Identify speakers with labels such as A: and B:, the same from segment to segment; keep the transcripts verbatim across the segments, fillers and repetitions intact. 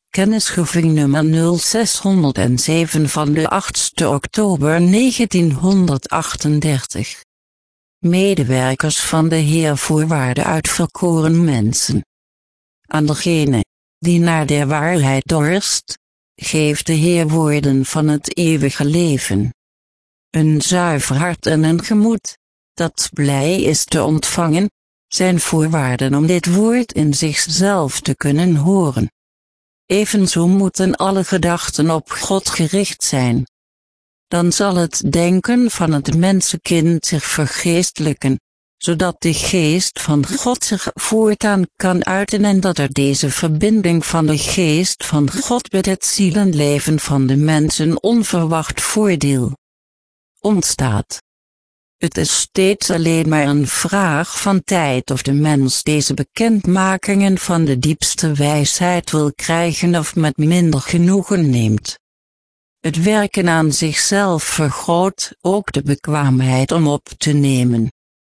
A: Kennisgeving nummer nul zeshonderdzeven van de achtste oktober negentienhonderdachtendertig. Medewerkers van de Heer voorwaarde uitverkoren mensen. Aan degene die naar de waarheid dorst, geeft de Heer woorden van het eeuwige leven. Een zuiver hart en een gemoed, dat blij is te ontvangen, zijn voorwaarden om dit woord in zichzelf te kunnen horen. Evenzo moeten alle gedachten op God gericht zijn. Dan zal het denken van het mensenkind zich vergeestelijken, zodat de geest van God zich voortaan kan uiten en dat er deze verbinding van de geest van God met het zielenleven van de mensen onverwacht voordeel ontstaat. Het is steeds alleen maar een vraag van tijd of de mens deze bekendmakingen van de diepste wijsheid wil krijgen of met minder genoegen neemt. Het werken aan zichzelf vergroot ook de bekwaamheid om op te nemen.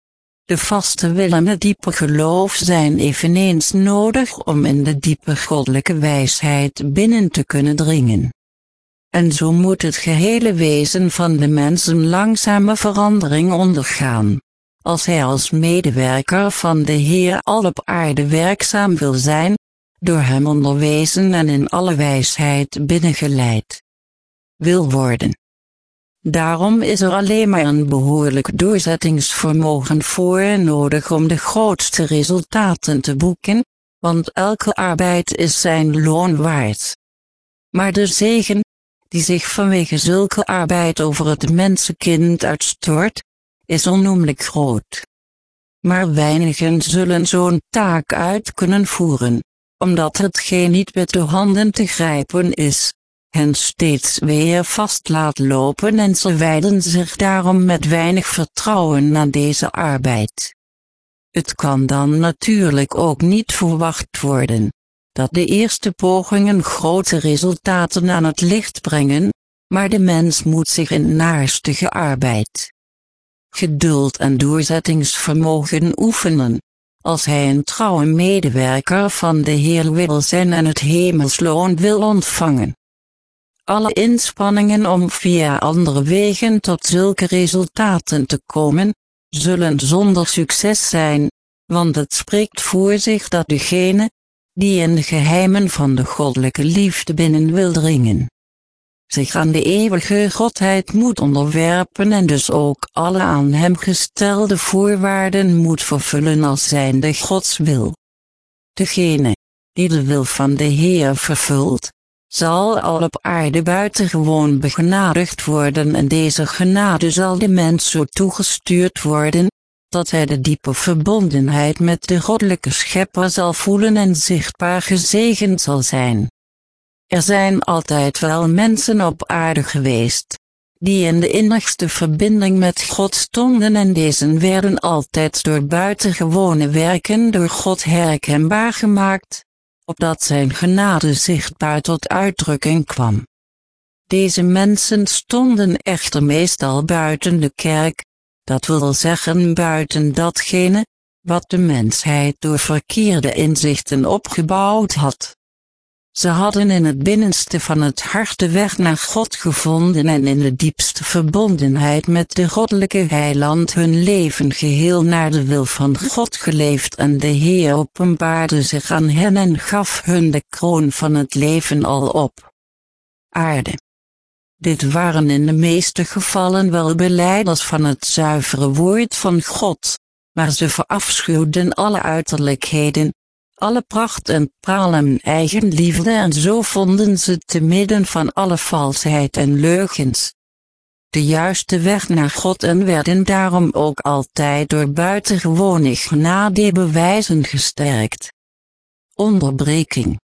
A: De vaste wil en het diepe geloof zijn eveneens nodig om in de diepe goddelijke wijsheid binnen te kunnen dringen. En zo moet het gehele wezen van de mens een langzame verandering ondergaan, als hij als medewerker van de Heer al op aarde werkzaam wil zijn, door hem onderwezen en in alle wijsheid binnengeleid wil worden. Daarom is er alleen maar een behoorlijk doorzettingsvermogen voor nodig om de grootste resultaten te boeken, want elke arbeid is zijn loon waard. Maar de zegen, die zich vanwege zulke arbeid over het mensenkind uitstort, is onnoemelijk groot. Maar weinigen zullen zo'n taak uit kunnen voeren, omdat hetgeen niet met de handen te grijpen is, hen steeds weer vast laat lopen en ze wijden zich daarom met weinig vertrouwen aan deze arbeid. Het kan dan natuurlijk ook niet verwacht worden dat de eerste pogingen grote resultaten aan het licht brengen, maar de mens moet zich in naarstige arbeid, geduld en doorzettingsvermogen oefenen, als hij een trouwe medewerker van de Heer wil zijn en het hemelsloon wil ontvangen. Alle inspanningen om via andere wegen tot zulke resultaten te komen, zullen zonder succes zijn, want het spreekt voor zich dat degene, die in de geheimen van de goddelijke liefde binnen wil dringen, zich aan de eeuwige Godheid moet onderwerpen en dus ook alle aan hem gestelde voorwaarden moet vervullen als zijnde Gods wil. Degene, die de wil van de Heer vervult, zal al op aarde buitengewoon begenadigd worden en deze genade zal de mens zo toegestuurd worden, dat hij de diepe verbondenheid met de goddelijke schepper zal voelen en zichtbaar gezegend zal zijn. Er zijn altijd wel mensen op aarde geweest, die in de innigste verbinding met God stonden en deze werden altijd door buitengewone werken door God herkenbaar gemaakt, opdat zijn genade zichtbaar tot uitdrukking kwam. Deze mensen stonden echter meestal buiten de kerk, dat wil zeggen buiten datgene, wat de mensheid door verkeerde inzichten opgebouwd had. Ze hadden in het binnenste van het hart de weg naar God gevonden en in de diepste verbondenheid met de goddelijke heiland hun leven geheel naar de wil van God geleefd en de Heer openbaarde zich aan hen en gaf hun de kroon van het leven al op aarde. Dit waren in de meeste gevallen wel belijders van het zuivere woord van God, maar ze verafschuwden alle uiterlijkheden, alle pracht en praal en eigenliefde en zo vonden ze te midden van alle valsheid en leugens de juiste weg naar God en werden daarom ook altijd door buitengewone genadebewijzen gesterkt. Onderbreking.